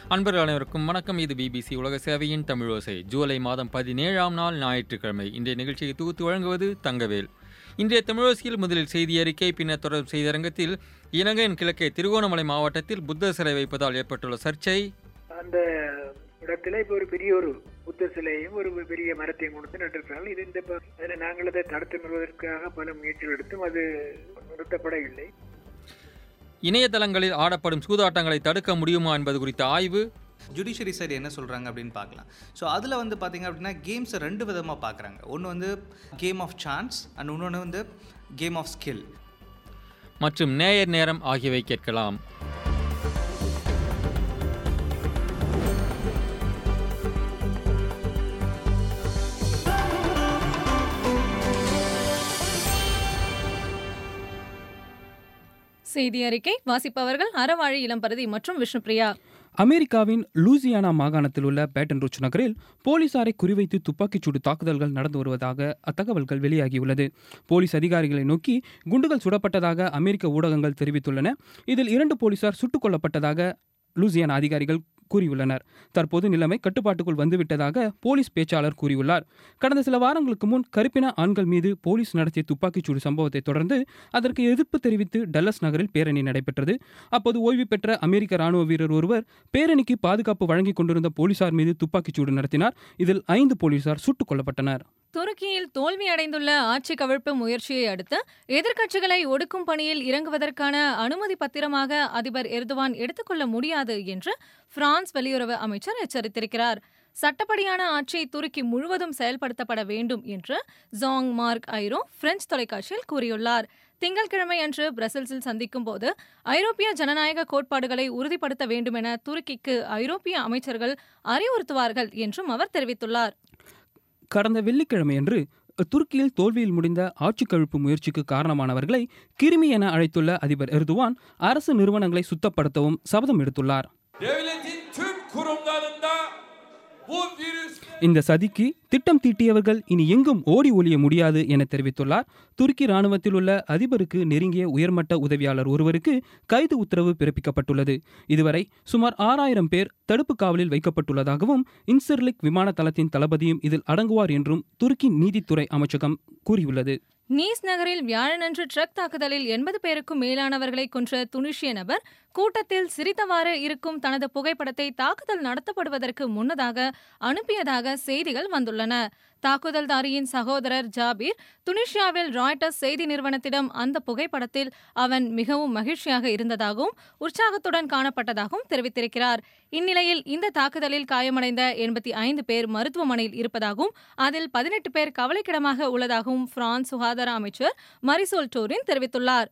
அன்பர்கள் அனைவருக்கும் வணக்கம். இது பிபிசி உலக சேவையின் தமிழோசை. ஜூலை மாதம் 17ஆம் நாள் ஞாயிற்றுக்கிழமை. இன்றைய நிகழ்ச்சியை தொகுத்து வழங்குவது தங்கவேல். இன்றைய தமிழோசையில் முதலில் செய்தி அறிக்கை, பின்னர் தொடர் செய்தியரங்கத்தில் இலங்கையின் கிழக்கே திருகோணமலை மாவட்டத்தில் புத்தர் சிலை வைப்பதால் ஏற்பட்டுள்ள சர்ச்சை, அந்த இடத்துல இப்போ ஒரு பெரிய ஒரு புத்தர் சிலையும் ஒரு பெரிய மரத்தையும் கொடுத்து நட்டிருக்கிறார்கள். இது இந்த நாங்கள் அதை தடுத்து நிறுவதற்காக பல முயற்சிகள் எடுத்தும் அது நிறுத்தப்படவில்லை. இணையதளங்களில் ஆடப்படும் சூதாட்டங்களை தடுக்க முடியுமா என்பது குறித்த ஆய்வு, ஜுடிஷியரி சைடு என்ன சொல்கிறாங்க அப்படின்னு பார்க்கலாம். ஸோ அதில் பார்த்திங்க அப்படின்னா கேம்ஸை ரெண்டு விதமாக பார்க்குறாங்க. ஒன்று கேம் ஆஃப் சான்ஸ் அண்ட் இன்னொன்று கேம் ஆஃப் ஸ்கில் மற்றும் நேயர் நேரம் ஆகியவை கேட்கலாம். செய்தி அறிக்கை வாசிப்பவர்கள் அறவாழி இளம்பரதி மற்றும் விஷ்ணுபிரியா. அமெரிக்காவின் லூசியானா மாகாணத்தில் உள்ள பேட்டன் ரூச் நகரில் போலீசாரை குறிவைத்து துப்பாக்கிச்சூடு தாக்குதல்கள் நடந்து வருவதாக அத்தகவல்கள் வெளியாகியுள்ளது. போலீஸ் அதிகாரிகளை நோக்கி குண்டுகள் சுடப்பட்டதாக அமெரிக்க ஊடகங்கள் தெரிவித்துள்ளன. இதில் 2 போலீசார் சுட்டுக் கொல்லப்பட்டதாக லூசியானா அதிகாரிகள் கூறியுள்ளனர். தற்போது நிலைமை கட்டுப்பாட்டுக்குள் வந்துவிட்டதாக போலீஸ் பேச்சாளர் கூறியுள்ளார். கடந்த சில வாரங்களுக்கு முன் கருப்பின ஆண்கள் மீது போலீஸ் நடத்திய துப்பாக்கிச்சூடு சம்பவத்தை தொடர்ந்து அதற்கு எதிர்ப்பு தெரிவித்து டல்லஸ் நகரில் பேரணி நடைபெற்றது. அப்போது ஓய்வு பெற்ற அமெரிக்க ராணுவ வீரர் ஒருவர் பேரணிக்கு பாதுகாப்பு வழங்கிக் கொண்டிருந்த போலீசார் மீது துப்பாக்கிச்சூடு நடத்தினார். இதில் 5 போலீசார் சுட்டுக் கொல்லப்பட்டனர். துருக்கியில் தோல்வியடைந்துள்ள ஆட்சி கவிழ்ப்பு முயற்சியை அடுத்து எதிர்க்கட்சிகளை ஒடுக்கும் பணியில் இறங்குவதற்கான அனுமதி பத்திரமாக அதிபர் எர்துவான் எடுத்துக்கொள்ள முடியாது என்று பிரான்ஸ் வெளியுறவு அமைச்சர் எச்சரித்திருக்கிறார். சட்டப்படியான ஆட்சி துருக்கி முழுவதும் செயல்படுத்தப்பட வேண்டும் என்று ஜாங் மார்க் ஐரோ பிரெஞ்சு தொலைக்காட்சியில் கூறியுள்ளார். திங்கட்கிழமை அன்று பிரசல்ஸில் சந்திக்கும் போது ஐரோப்பிய ஜனநாயக கோட்பாடுகளை உறுதிப்படுத்த வேண்டும் என துருக்கிக்கு ஐரோப்பிய அமைச்சர்கள் அறிவுறுத்துவார்கள் என்றும் அவர் தெரிவித்துள்ளார். கடந்த வெள்ளிக்கிழமையன்று துருக்கியில் தோல்வியில் முடிந்த ஆட்சி கவிழ்ப்பு முயற்சிக்கு காரணமானவர்களை கிருமி என அழைத்துள்ள அதிபர் எர்துவான் அரசு நிறுவனங்களை சுத்தப்படுத்தவும் சபதம் எடுத்துள்ளார். இந்த சதிக்கு திட்டம் தீட்டியவர்கள் இனி எங்கும் ஓடி ஒளிய முடியாது என தெரிவித்துள்ளார். துருக்கி ராணுவத்தில் உள்ள அதிபருக்கு நெருங்கிய உயர்மட்ட உதவியாளர் ஒருவருக்கு கைது உத்தரவு பிறப்பிக்கப்பட்டுள்ளது. இதுவரை சுமார் 6000 பேர் தடுப்பு காவலில் வைக்கப்பட்டுள்ளதாகவும் இன்சர்லிக் விமான தளத்தின் தளபதியும் இதில் அடங்குவார் என்றும் துருக்கி நீதித்துறை அமைச்சகம் கூறியுள்ளது. நீஸ் நகரில் வியாழனன்று ட்ரக் தாக்குதலில் 80 பேருக்கும் மேலானவர்களை கொன்ற துனிஷிய நபர் கூட்டத்தில் சிரித்தவாறு இருக்கும் தனது புகைப்படத்தை தாக்குதல் நடத்தப்படுவதற்கு முன்னதாக அனுப்பியதாக செய்திகள் வந்துள்ளன. தாக்குதல்தாரியின் சகோதரர் ஜாபீர் துனிஷியாவில் ராய்ட்டர்ஸ் செய்தி நிறுவனத்திடம் அந்த புகைப்படத்தில் அவன் மிகவும் மகிழ்ச்சியாக இருந்ததாகவும் உற்சாகத்துடன் காணப்பட்டதாகவும் தெரிவித்திருக்கிறார். இந்நிலையில் இந்த தாக்குதலில் காயமடைந்த 85 பேர் மருத்துவமனையில் இருப்பதாகவும் அதில் 18 பேர் கவலைக்கிடமாக உள்ளதாகவும் பிரான்ஸ் சுகாதார அமைச்சர் மரிசோல் டோரின் தெரிவித்துள்ளார்.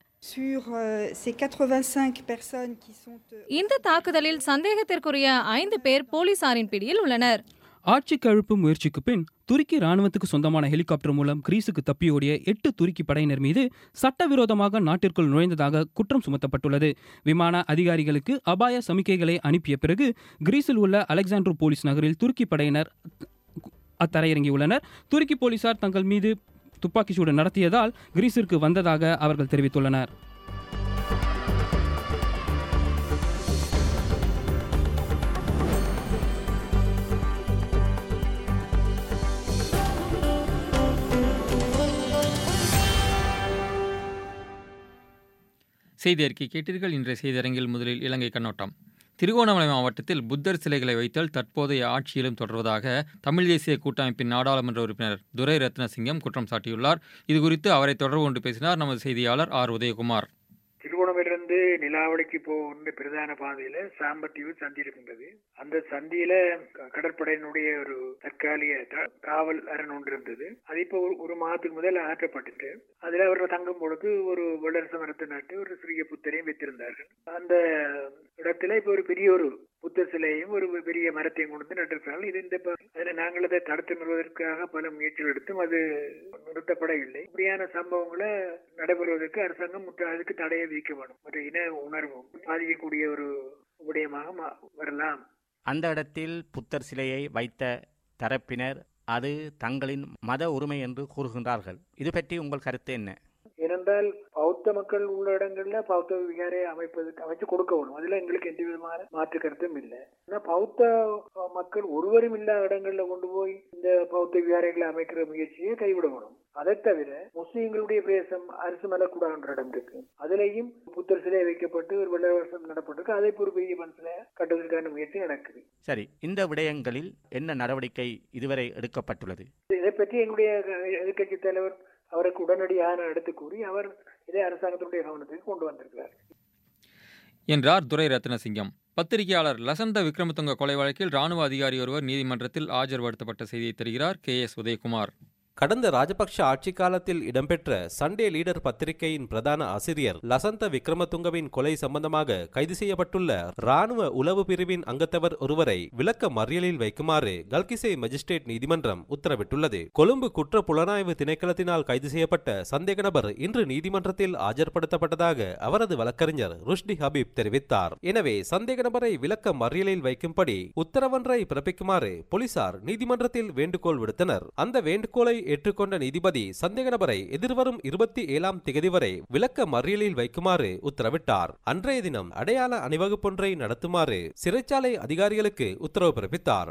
இந்த தாக்குதலில் சந்தேகத்திற்குரிய 5 பேர் போலீசாரின் பிடியில் உள்ளனர். ஆட்சி கவிழ்ப்பு முயற்சிக்கு பின் துருக்கி ராணுவத்துக்கு சொந்தமான ஹெலிகாப்டர் மூலம் கிரீஸுக்கு தப்பியோடிய 8 துருக்கி படையினர் மீது சட்டவிரோதமாக நாட்டிற்குள் நுழைந்ததாக குற்றம் சுமத்தப்பட்டுள்ளது. விமான அதிகாரிகளுக்கு அபாய சமிக்கைகளை அனுப்பிய பிறகு கிரீஸில் உள்ள அலெக்சாண்ட்ரோ போலீஸ் நகரில் துருக்கி படையினர் தரையிறங்கியுள்ளனர். துருக்கி போலீசார் தங்கள் மீது துப்பாக்கிச்சூடு நடத்தியதால் கிரீஸிற்கு வந்ததாக அவர்கள் தெரிவித்துள்ளனர். செய்தி அறிக்கை கேட்டீர்கள். இன்றைய செய்தியரங்கில் முதலில் இலங்கை கண்ணோட்டம். திருகோணமலை மாவட்டத்தில் புத்தர் சிலைகளை வைத்தல் தற்போதைய ஆட்சியிலும் தொடர்வதாக தமிழ் தேசிய கூட்டமைப்பின் நாடாளுமன்ற உறுப்பினர் துரை ரத்னசிங்கம் குற்றம் சாட்டியுள்ளார். இதுகுறித்து அவரை தொடர்பு கொண்டு பேசினார் நமது செய்தியாளர் ஆர். உதயகுமார். திருகோணமலையிலிருந்து நிலாவளிக்கு போகின்ற பிரதான பாதையில சாம்பத்தீவு சந்தி இருக்கின்றது. அந்த சந்தியில கடற்படையினுடைய ஒரு தற்காலிக காவல் அரண் ஒன்று இருந்தது. அது இப்போ ஒரு மாதத்துக்கு முதல் ஆற்றப்பட்டு அதுல அவர்கள் தங்கும் பொழுது ஒரு வளர்ச மரத்தை நட்டு ஒரு சிறிய புத்தரையும் வைத்திருந்தார்கள். அந்த இடத்துல இப்ப ஒரு பெரிய ஒரு புத்தர் சிலையும் ஒரு பெரிய மரத்தையும் கொண்டு நட்டிருக்கிறார்கள். இது நாங்கள் அதை தடுத்து நிறுவதற்காக பல முயற்சிகள் எடுத்தும் அது நிறுத்தப்படவில்லை. இப்படியான சம்பவங்களை நடைபெறுவதற்கு அரசாங்கம் முற்றாதுக்கு தடையை விதிக்க வேண்டும். ஒரு இன உணர்வும் பாதிக்கக்கூடிய ஒரு விடயமாக வரலாம். அந்த இடத்தில் புத்தர் சிலையை வைத்த தரப்பினர் அது தங்களின் மத உரிமை என்று கூறுகின்றார்கள். இது பற்றி உங்கள் கருத்து என்ன? ஏனென்றால் பௌத்த மக்கள் உள்ள இடங்கள்ல பௌத்த விகாரை அமைச்சு கொடுக்க வேணும். அதுல எங்களுக்கு எந்த விதமான மாற்று கருத்தும் இல்லை. ஆனா பௌத்த மக்கள் ஒருவரும் இல்லாத இடங்கள்ல கொண்டு போய் இந்த பௌத்த விகாரைகளை அமைக்கிற முயற்சியை கைவிட வேணும். அதை தவிர முஸ்லீம்களுடைய பிரதேசம் அரசு மலக்கூடான்ற இடம் இருக்கு, அதுலேயும் புத்தர் சிலை வைக்கப்பட்டு ஒரு வெள்ள வருஷம் நடப்பட்டிருக்கு. அதை ஒரு பெரிய மனசுல கட்டுவதற்கான முயற்சி நடக்குது. சரி, இந்த விடயங்களில் என்ன நடவடிக்கை இதுவரை எடுக்கப்பட்டுள்ளது? இதை பற்றி எங்களுடைய எதிர்கட்சி தலைவர் அவருக்கு உடனடியாக எடுத்து கூறி அவர் இதை அரசாங்கத்துடைய கவனத்துக்கு கொண்டு வந்திருக்கிறார் என்றார் துரை ரத்னசிங்கம். பத்திரிகையாளர் லசந்த விக்ரமதுங்க கொலை வழக்கில் ராணுவ அதிகாரி ஒருவர் நீதிமன்றத்தில் ஆஜர்படுத்தப்பட்ட செய்தியை தருகிறார் KS உதயகுமார். கடந்த ராஜபக்ஷ ஆட்சி காலத்தில் இடம்பெற்ற சண்டே லீடர் பத்திரிகையின் பிரதான ஆசிரியர் லசந்த விக்ரமதுங்கவின் கொலை சம்பந்தமாக கைது செய்யப்பட்டுள்ள ராணுவ உளவு பிரிவின் அங்கத்தவர் ஒருவரை விளக்க மறியலில் வைக்குமாறு கல்கிசே மஜிஸ்ட்ரேட் நீதிமன்றம் உத்தரவிட்டுள்ளது. கொழும்பு குற்ற புலனாய்வு திணைக்களத்தினால் கைது செய்யப்பட்ட சந்தேக நபர் இன்று நீதிமன்றத்தில் ஆஜர்படுத்தப்பட்டதாக அவரது வழக்கறிஞர் ருஷ்டி ஹபீப் தெரிவித்தார். எனவே சந்தேக நபரை விளக்க மறியலில் வைக்கும்படி உத்தரவொன்றை பிறப்பிக்குமாறு போலீசார் நீதிமன்றத்தில் வேண்டுகோள் விடுத்தனர். அந்த வேண்டுகோளை ஏற்றுக்கொண்ட நீதிபதி சந்தேக நபரை எதிர்வரும் 27ஆம் திகதி வரை விளக்க மறியலில் வைக்குமாறு உத்தரவிட்டார். அன்றைய தினம் அடையாள அணிவகுப்பொன்றை நடத்துமாறு சிறைச்சாலை அதிகாரிகளுக்கு உத்தரவு பிறப்பித்தார்.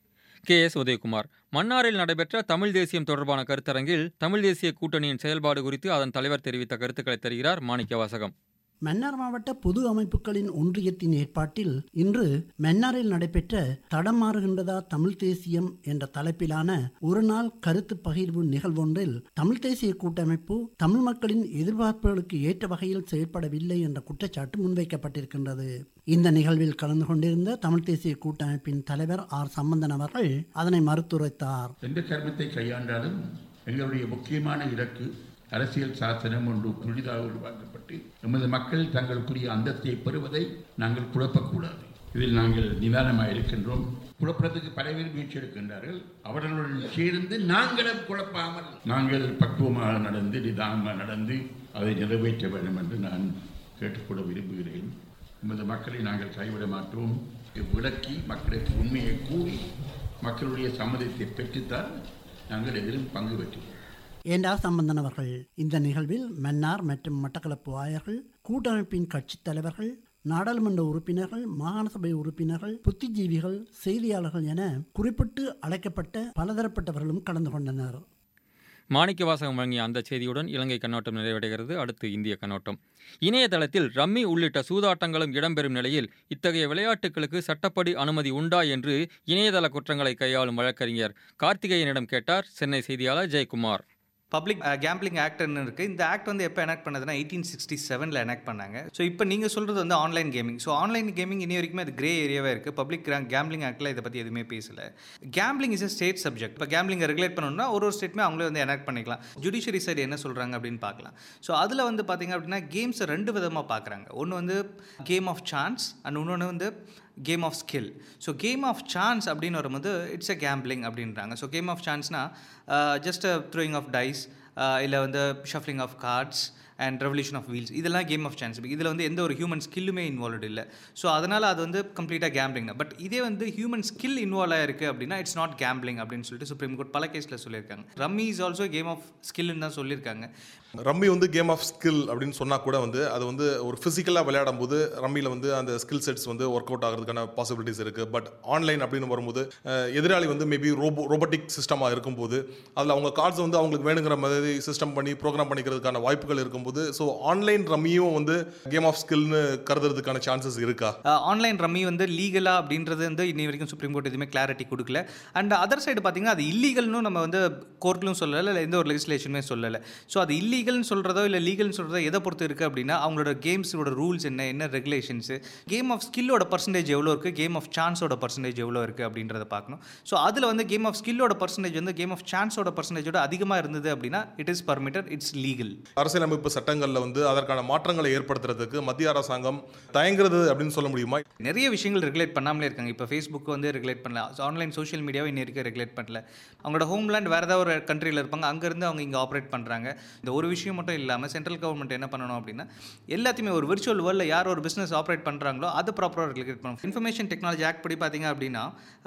KS உதயகுமார். மன்னாரில் நடைபெற்ற தமிழ் தேசியம் தொடர்பான கருத்தரங்கில் தமிழ் தேசிய கூட்டணியின் செயல்பாடு குறித்து அதன் தலைவர் தெரிவித்த கருத்துக்களை தருகிறார் மாணிக்கவாசகம். மன்னார் மாவட்ட பொது அமைப்புகளின் ஒன்றியத்தின் ஏற்பாட்டில் இன்று மன்னாரில் நடைபெற்ற தடம் மாறுகின்றதா தமிழ் தேசியம் என்ற தலைப்பிலான ஒரு நாள் கருத்து பகிர்வு நிகழ்வொன்றில் தமிழ் தேசிய கூட்டமைப்பு தமிழ் மக்களின் எதிர்பார்ப்புகளுக்கு ஏற்ற வகையில் செயல்படவில்லை என்ற குற்றச்சாட்டு முன்வைக்கப்பட்டிருக்கின்றது. இந்த நிகழ்வில் கலந்து கொண்டிருந்த தமிழ் தேசிய கூட்டமைப்பின் தலைவர் R. சம்பந்தன் அவர்கள் அதனை மறுத்துரைத்தார். எந்த கர்மத்தை கையாண்டாலும் எங்களுடைய முக்கியமான இலக்கு அரசியல் சாசனம் ஒன்று புதிதாக உருவாக்கப்பட்டு நமது மக்கள் தங்களுக்குரிய அந்தஸ்தை பெறுவதை நாங்கள் குழப்பக்கூடாது. இதில் நாங்கள் நிதானமாக இருக்கின்றோம். குழப்பறதுக்கு பல பேர் முயற்சி எடுக்கின்றார்கள். அவர்களுடன் சேர்ந்து நாங்களும் குழப்பாமல் நாங்கள் பக்குவமாக நடந்து நிதானமாக நடந்து அதை நிறைவேற்ற வேண்டும் என்று நான் கேட்டுக்கொள்ள விரும்புகிறேன். நமது மக்களை நாங்கள் கைவிட மாட்டோம். விளக்கி மக்களுக்கு உண்மையை கூறி மக்களுடைய சம்மதத்தை பெற்றுத்தான் நாங்கள் எதிலும் பங்கு பெற்றோம் என்றார் சம்பந்தன் அவர்கள். இந்த நிகழ்வில் மன்னார் மற்றும் மட்டக்களப்பு ஆயர்கள், கூட்டமைப்பின் கட்சித் தலைவர்கள், நாடாளுமன்ற உறுப்பினர்கள், மாகாண சபை உறுப்பினர்கள், புத்திஜீவிகள், செய்தியாளர்கள் என குறிப்பிட்டு அழைக்கப்பட்ட பலதரப்பட்டவர்களும் கலந்து கொண்டனர். மாணிக்கவாசகம் வழங்கிய அந்த செய்தியுடன் இலங்கை கண்ணோட்டம் நிறைவடைகிறது. அடுத்து இந்திய கண்ணோட்டம். இணையதளத்தில் ரம்மி உள்ளிட்ட சூதாட்டங்களும் இடம்பெறும் நிலையில் இத்தகைய விளையாட்டுகளுக்கு சட்டப்படி அனுமதி உண்டா என்று இணையதள குற்றங்களை கையாளும் வழக்கறிஞர் கார்த்திகேயனிடம் கேட்டார் சென்னை செய்தியாளர் ஜெயக்குமார். பப்ளிக் கேம்பிளிங் ஆக்ட்னு இருக்குது. இந்த ஆக்ட் வந்து எப்போ எனாக்ட் பண்ணதுன்னா 1867 எனாக்ட் பண்ணாங்க. ஸோ இப்போ நீங்கள் சொல்கிறது வந்து online gaming. So online gaming இனி வரைக்குமே அது கிரே ஏரியாவே இருக்குது. பப்ளிக் கேம்பிளிங் ஆக்டில் இதை பற்றி எதுவுமே பேசலை. Gambling is a state subject. இப்போ கேம்பிளிங்கை ரெகுலேட் பண்ணணும்னா ஒரு ஸ்டேட்டுமே அவங்களே வந்து எனாக்ட் பண்ணிக்கலாம். ஜுடிஷியரி சைடு என்ன சொல்கிறாங்க அப்படின்னு பார்க்கலாம். ஸோ அதில் வந்து பார்த்திங்க அப்படின்னா கேம்ஸை ரெண்டு விதமாக பார்க்குறாங்க. ஒன்று வந்து கேம் ஆஃப் சான்ஸ் அண்ட் இன்னொன்று வந்து game of skill. So game of chance அப்படின்னு வரும்போது இட்ஸ் எ கேம்பிளிங் அப்படின்றாங்க. ஸோ கேம் ஆஃப் சான்ஸ்னால் ஜஸ்ட் த்ரோயிங் ஆஃப் டைஸ் இல்லை வந்து shuffling of cards and revolution of wheels, இதெல்லாம் கேம் ஆஃப் சான்ஸ். இதில் வந்து எந்த ஒரு ஹியூமன் ஸ்கில்லுமே இன்வால்வ்டு இல்லை. ஸோ அதனால் அது வந்து கம்ப்ளீட்டாக கேம்பிளிங் தான். பட் இதே வந்து ஹியூமன் ஸ்கில் இன்வால்வ் ஆகிருக்கு அப்படின்னா இட்ஸ் நாட் கேம்பிளிங் அப்படின்னு சொல்லிட்டு சுப்ரீம் கோர்ட் பல கேஸில் சொல்லியிருக்காங்க. Rummy is also game of ஸ்கில்னு தான் சொல்லியிருக்காங்க. ரம்மி வந்து கேம் ஆஃப் ஸ்கில் அப்படின்னு சொன்னால் கூட வந்து அது வந்து ஒரு ஃபிசிக்கலாக விளையாடும் போது ரம்மியில் வந்து அந்த ஸ்கில் செட்ஸ் வந்து ஒர்க் அவுட் ஆகிறதுக்கான பாசிபிலிட்டிஸ் இருக்குது. பட் ஆன்லைன் அப்படின்னு வரும்போது எதிராளி வந்து மேபி ரோபோட்டிக் சிஸ்டமாக இருக்கும்போது அதில் அவங்க கார்ட்ஸ் வந்து அவங்களுக்கு வேணுங்கிற மாதிரி சிஸ்டம் பண்ணி ப்ரோக்ராம் பண்ணிக்கிறதுக்கான வாய்ப்புகள் இருக்கும்போது ஸோ ஆன்லைன் ரம்மியும் வந்து கேம் ஆஃப் ஸ்கில்னு கருதுறதுக்கான சான்சஸ் இருக்கா? ஆன்லைன் ரம்மி வந்து லீகலா அப்படின்றது வந்து இன்னி வரைக்கும் சுப்ரீம் கோர்ட் எதுவுமே கிளாரிட்டி கொடுக்கல. அண்ட் அதர் சைடு பார்த்தீங்கன்னா அது இல்லீகல்னு நம்ம வந்து கோர்ட்லும் சொல்லலை, இல்லை எந்த ஒரு லெஜிஸ்லேஷனுமே சொல்லலை. ஸோ அது இல்லீகல்னு சொல்கிறதோ இல்லை லீகல்னு சொல்கிறதோ எதை பொறுத்து இருக்குது அப்படின்னா அவங்களோட கேம்ஸோட ரூல்ஸ் என்ன ரெகுலேஷன்ஸு, கேம் ஆஃப் ஸ்கில்லோட பர்சன்டேஜ் எவ்வளோ இருக்குது, கேம் ஆஃப் சான்ஸோட பர்சன்டேஜ் எவ்வளோ இருக்குது அப்படின்றத பார்க்கணும். ஸோ அதில் வந்து கேம் ஆஃப் ஸ்கில்லோட பர்சன்டேஜ் வந்து கேம் ஆஃப் சான்ஸோட பர்சன்டேஜோட அதிகமாக இருந்தது அப்படின்னா it is permitted, it's legal. அரசியலமைப்பு சட்டங்களில் வந்து அதற்கான மாற்றங்களை ஏற்படுத்துறதுக்கு மத்திய அரசாங்கம் தயங்குறது அப்படின்னு சொல்ல முடியுமா? நிறைய விஷயங்கள் ரெகுலேட் பண்ணாமலே இருக்காங்க. இப்போ ஃபேஸ்புக் வந்து ரெகுலேட் பண்ணல, ஆன்லைன் சோஷியல் மீடியாவை இன்னும் இருக்க ரெகுலேட் பண்ணல. அவங்களோட ஹோம்லேண்ட் வேறு ஏதாவது ஒரு கண்ட்ரியில் இருப்பாங்க, அங்கேருந்து அவங்க இங்கே ஆப்ரேட் பண்ணுறாங்க. இந்த ஒரு விஷயம் மட்டும் இல்லாமல் சென்ட்ரல் கவர்மெண்ட் என்ன பண்ணணும் அப்படின்னா எல்லாத்தையுமே ஒரு விர்ச்சுவல் வேர்ல்டில் யார் ஒரு பிஸ்னஸ் ஆப்ரேட் பண்ணுறாங்களோ அதை ப்ராப்பராக ரெகுலேட் பண்ணணும். இன்ஃபர்மேஷன் டெக்னாலஜி ஆக்ட் படி பார்த்தீங்க அப்படின்னா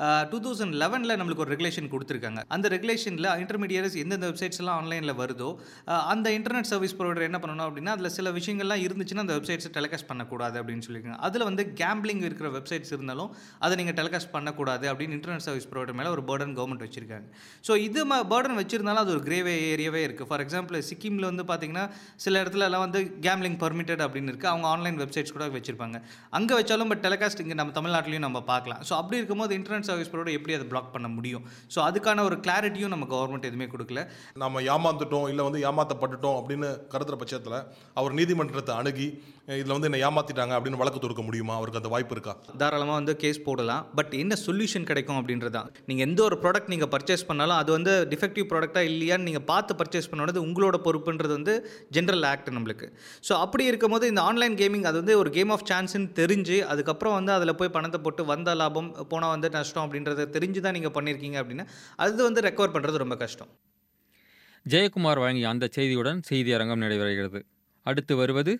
2011 நம்மளுக்கு ஒரு ரெகுலேஷன் கொடுத்துருக்காங்க. அந்த ரெகுலேஷனில் இன்டர்மீடியட்ஸ் எந்தெந்த வெப்சைட்ஸ் எல்லாம் ஆன்லைனில் வருதோ அந்த இன்டர்நெட் சர்வீஸ் ப்ரொவைடர் என்ன பண்ணணும் அப்படின்னா அதில் சில விஷயங்கள்லாம் இருந்துச்சுன்னா அந்த வெப்சைட்ஸை டெலிகாஸ்ட் பண்ணக்கூடாது அப்படின்னு சொல்லியிருக்காங்க. அதில் வந்து கேம்பிளிங் இருக்கிற வெப்சைட்ஸ் இருந்தாலும் அதை நீங்கள் டெலிகாஸ்ட் பண்ணக்கூடாது அப்படின்னு இன்டர்நெட் சர்வீஸ் ப்ரொவைடர் மேலே ஒரு பர்டன் கவர்மெண்ட் வச்சிருக்காங்க. ஸோ இது பர்டன் வச்சிருந்தாலும் அது ஒரு கிரேவே ஏரியாவே இருக்குது. ஃபார் எக்ஸாம்பிள் சிக்கிமில் வந்து பார்த்தீங்கன்னா சில இடத்துலலாம் வந்து கேம்பிளிங் பர்மிட்டட் அப்படின்னு இருக்குது. அவங்க ஆன்லைன் வெப்சைட்ஸ் கூட வச்சிருப்பாங்க. அங்கே வச்சாலும் பட் டெலிகாஸ்ட் இங்கே நம்ம தமிழ்நாட்டிலையும் நம்ம பார்க்கலாம். ஸோ அப்படி இருக்கும்போது இன்டர்நெட் சர்வீஸ் ப்ரொவைடர் எப்படி அதை பிளாக் பண்ண முடியும்? ஸோ அதுக்கான ஒரு கிளாரிட்டியும் நம்ம கவர்மெண்ட் எதுவுமே கொடுக்கல. நம்ம ஏமாந்துட்டோம் இல்லை வந்து ஏமாற்றப்பட்டுட்டோம் அப்படின்னு கருத்துற பட்சத்தில் அவர் நீதிமன்றத்தை அணுகி இதில் வந்து என்ன ஏமாத்திட்டாங்க அப்படின்னு வழக்கு தொடுக்க முடியுமா? அவருக்கு அந்த வாய்ப்பு இருக்கா? தாராளமாக வந்து கேஸ் போடலாம். பட் என்ன சொல்யூஷன் கிடைக்கும் அப்படின்றது தான். நீங்கள் எந்த ஒரு ப்ராடக்ட் நீங்கள் பர்ச்சேஸ் பண்ணாலும் அது வந்து டிஃபெக்டிவ் ப்ராடக்டாக இல்லையான்னு நீங்கள் பார்த்து பர்ச்சேஸ் பண்ணது உங்களோட பொறுப்புன்றது வந்து ஜென்ரல் ஆக்ட் நம்மளுக்கு. ஸோ அப்படி இருக்கும்போது இந்த ஆன்லைன் கேமிங் அது வந்து ஒரு கேம் ஆஃப் சான்ஸ்ன்னு தெரிஞ்சு அதுக்கப்புறம் வந்து அதில் போய் பணத்தை போட்டு வந்த லாபம் போனால் வந்து நஷ்டம் அப்படின்றத தெரிஞ்சு தான் நீங்கள் பண்ணியிருக்கீங்க அப்படின்னா அது வந்து ரெக்கவர் பண்ணுறது ரொம்ப கஷ்டம். ஜெயக்குமார் வழங்கிய அந்த செய்தியுடன் செய்தி அரங்கம் நடைபெறுகிறது. அடுத்து வருவது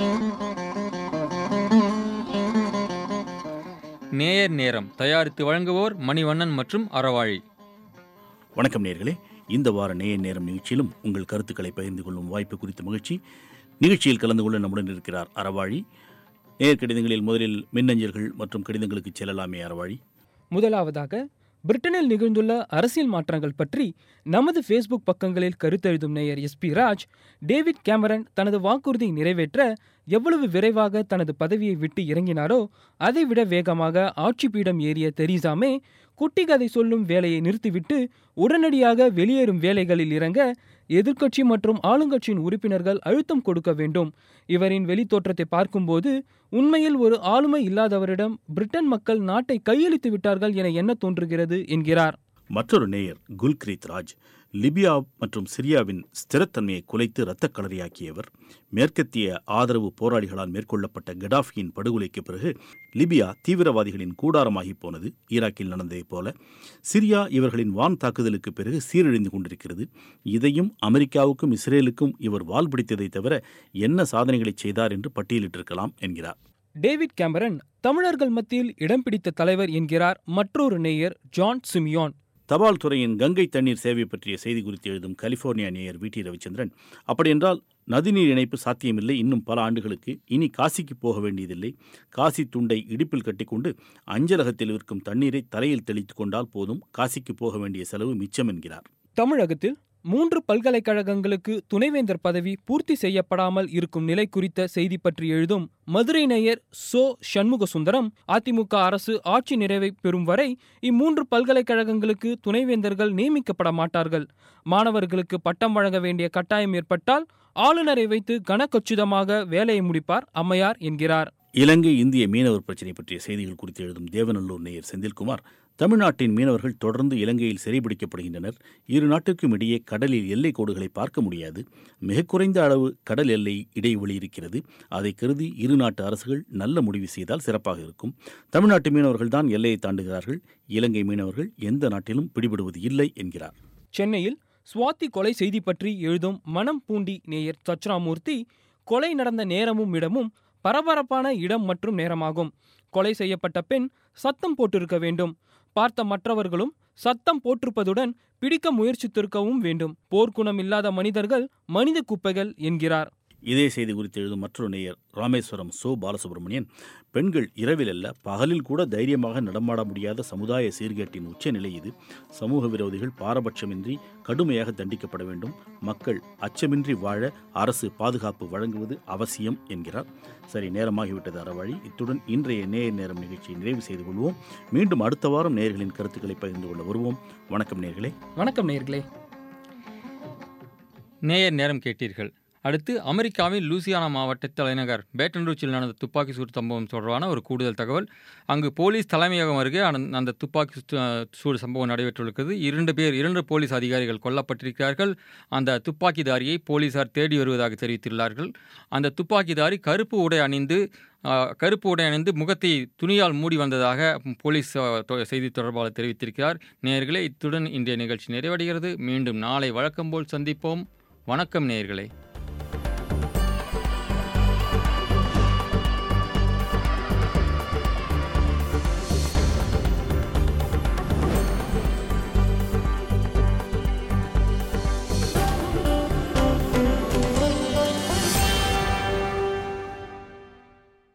நேயர் நேரம். தயாரித்து வழங்குவோர் மணிவண்ணன் மற்றும் அறவாழி. வணக்கம் நேயர்களே. இந்த வார நேயர் நேரம் நிகழ்ச்சியிலும் உங்கள் கருத்துக்களை பகிர்ந்து கொள்ளும் வாய்ப்பு குறித்த மகிழ்ச்சி. நிகழ்ச்சியில் கலந்து கொள்ள நம்முடன் இருக்கிறார் அறவாழி. நேயர் கடிதங்களில் முதலில் மின்னஞ்சல்கள் மற்றும் கடிதங்களுக்கு செல்லலாமே அறவாழி. முதலாவதாக பிரிட்டனில் நிகழ்ந்துள்ள அரசியல் மாற்றங்கள் பற்றி நமது ஃபேஸ்புக் பக்கங்களில் கருத்தெழுதும் நேயர் SP ராஜ், டேவிட் கேமரன் தனது வாக்குறுதியை நிறைவேற்ற எவ்வளவு விரைவாக தனது பதவியை விட்டு இறங்கினாரோ அதைவிட வேகமாக ஆட்சி பீடம் ஏறிய தெரீசா மே குட்டி கதை சொல்லும் வேலையை நிறுத்திவிட்டு உடனடியாக வெளியேறும் வேலைகளில் இறங்க எதிர்க்கட்சி மற்றும் ஆளுங்கட்சியின் உறுப்பினர்கள் அழுத்தம் கொடுக்க வேண்டும். இவரின் வெளித்தோற்றத்தை பார்க்கும்போது உண்மையில் ஒரு ஆளுமை இல்லாதவரிடம் பிரிட்டன் மக்கள் நாட்டை கையளித்து விட்டார்கள் என எண்ண தோன்றுகிறது என்கிறார். மற்றொரு நேயர் குல்கிரீத் ராஜ், லிபியா மற்றும் சிரியாவின் ஸ்திரத்தன்மையை குலைத்து இரத்த களரியாக்கியவர். மேற்கத்திய ஆதரவு போராளிகளால் மேற்கொள்ளப்பட்ட கடாஃபியின் படுகொலைக்கு பிறகு லிபியா தீவிரவாதிகளின் கூடாரமாகி போனது. ஈராக்கில் நடந்ததைப் போல சிரியா இவர்களின் வான் தாக்குதலுக்கு பிறகு சீரழிந்து கொண்டிருக்கிறது. இதையும் அமெரிக்காவுக்கும் இஸ்ரேலுக்கும் இவர் வால் பிடித்ததை தவிர என்ன சாதனைகளை செய்தார் என்று பட்டியலிட்டிருக்கலாம் என்கிறார். டேவிட் கேமரன் தமிழர்கள் மத்தியில் இடம் பிடித்த தலைவர் என்கிறார் மற்றொரு நேயர் ஜான் சிமியோன். தபால் துறையின் கங்கை தண்ணீர் சேவை பற்றிய செய்தி குறித்து எழுதும் கலிபோர்னியா நேயர் VT ரவிச்சந்திரன், அப்படியென்றால் நதிநீர் இணைப்பு சாத்தியமில்லை. இன்னும் பல ஆண்டுகளுக்கு இனி காசிக்கு போக வேண்டியதில்லை. காசி துண்டை இடுப்பில் கட்டிக்கொண்டு அஞ்சலகத்தில் விற்கும் தண்ணீரை தலையில் தெளித்துக் கொண்டால் போதும், காசிக்கு போக வேண்டிய செலவு மிச்சம் என்கிறார். தமிழகத்தில் 3 பல்கலைக்கழகங்களுக்கு துணைவேந்தர் பதவி பூர்த்தி செய்யப்படாமல் இருக்கும் நிலை குறித்த செய்தி பற்றி எழுதும் மதுரை நேயர் சோ சண்முகசுந்தரம், அதிமுக அரசு ஆட்சி நிறைவை பெறும் வரை இம்மூன்று பல்கலைக்கழகங்களுக்கு துணைவேந்தர்கள் நியமிக்கப்பட மாட்டார்கள். மாணவர்களுக்கு பட்டம் வழங்க வேண்டிய கட்டாயம் ஏற்பட்டால் ஆளுநரை வைத்து கனக்கச்சிதமாக வேலையை முடிப்பார் அம்மையார் என்கிறார். இலங்கை இந்திய மீனவர் பிரச்சினை பற்றிய செய்திகள் குறித்து எழுதும் தேவநல்லூர் நேயர் செந்தில்குமார், தமிழ்நாட்டின் மீனவர்கள் தொடர்ந்து இலங்கையில் சிறைபிடிக்கப்படுகின்றனர். இரு நாட்டிற்கும் இடையே கடலில் எல்லை கோடுகளை பார்க்க முடியாது. மிக குறைந்த அளவு கடல் எல்லை இடைவெளி இருக்கிறது. அதை கருதி இரு நாட்டு அரசுகள் நல்ல முடிவு செய்தால் சிறப்பாக இருக்கும். தமிழ்நாட்டு மீனவர்கள் தான் எல்லையை தாண்டுகிறார்கள். இலங்கை மீனவர்கள் எந்த நாட்டிலும் பிடிபடுவது இல்லை என்கிறார். சென்னையில் சுவாதி கொலை செய்தி பற்றி எழுதும் மனம் பூண்டி நேயர் தட்சிணாமூர்த்தி, கொலை நடந்த நேரமும் இடமும் பரபரப்பான இடம் மற்றும் நேரமாகும். கொலை செய்யப்பட்ட பெண் சத்தம் போட்டிருக்க வேண்டும். பார்த்த மற்றவர்களும் சத்தம் போட்டிருப்பதுடன் பிடிக்க முயற்சித்திருக்கவும் வேண்டும். போர்க்குணம் இல்லாத மனிதர்கள் மனித குப்பைகள் என்கிறார். இதே செய்தி குறித்து எழுதும் மற்றொரு நேயர் ராமேஸ்வரம் சோ பாலசுப்ரமணியன், பெண்கள் இரவில் அல்ல பகலில் கூட தைரியமாக நடமாட முடியாத சமுதாய சீர்கேட்டின் உச்சநிலை இது. சமூக விரோதிகள் பாரபட்சமின்றி கடுமையாக தண்டிக்கப்பட வேண்டும். மக்கள் அச்சமின்றி வாழ அரசு பாதுகாப்பு வழங்குவது அவசியம் என்கிறார். சரி, நேரமாகிவிட்டது அறவழி. இத்துடன் இன்றைய நேயர் நேரம் நிகழ்ச்சியை நிறைவு செய்து கொள்வோம். மீண்டும் அடுத்த வாரம் நேயர்களின் கருத்துக்களை பகிர்ந்து கொள்ள வருவோம். வணக்கம் நேயர்களே. வணக்கம் நேயர்களே. நேயர் நேரம் கேட்டீர்கள். அடுத்து அமெரிக்காவின் லூசியானா மாவட்ட தலைநகர் பேட்டன் ரூச்சில் நடந்த துப்பாக்கி சூடு சம்பவம் தொடர்பான ஒரு கூடுதல் தகவல். அங்கு போலீஸ் தலைமையகம் அருகே அந்த துப்பாக்கி சூடு சம்பவம் நடைபெற்றிருக்கிறது. 2 போலீஸ் அதிகாரிகள் கொல்லப்பட்டிருக்கிறார்கள். அந்த துப்பாக்கிதாரியை போலீசார் தேடி வருவதாக தெரிவித்துள்ளார்கள். அந்த துப்பாக்கிதாரி கருப்பு உடை அணிந்து முகத்தை துணியால் மூடி வந்ததாக போலீஸ் செய்தி தொடர்பாளர் தெரிவித்திருக்கிறார். நேயர்களே, இத்துடன் இன்றைய நிகழ்ச்சி நிறைவடைகிறது. மீண்டும் நாளை வழக்கம் போல் சந்திப்போம். வணக்கம் நேயர்களே.